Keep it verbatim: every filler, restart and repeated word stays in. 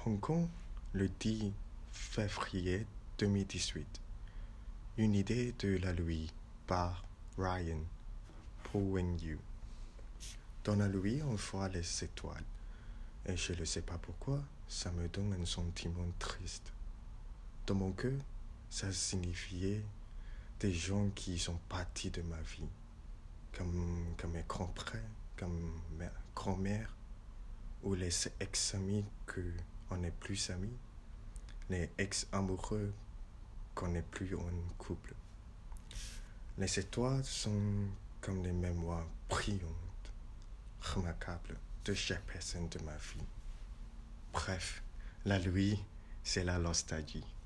Hong Kong, le dix février deux mille dix-huit. Une idée de la Louis par Ryan Powenyu. Dans la Louis, on voit les étoiles. Et je ne sais pas pourquoi, ça me donne un sentiment triste. Dans mon cœur, ça signifiait des gens qui sont partis de ma vie. Comme, comme mes grands-pères, comme mes grand-mères, ou les ex-amis qu'on n'est plus amis, les ex-amoureux qu'on n'est plus en couple. Les étoiles sont comme des mémoires brillantes, remarquables de chaque personne de ma vie. Bref, la nuit, c'est la nostalgie.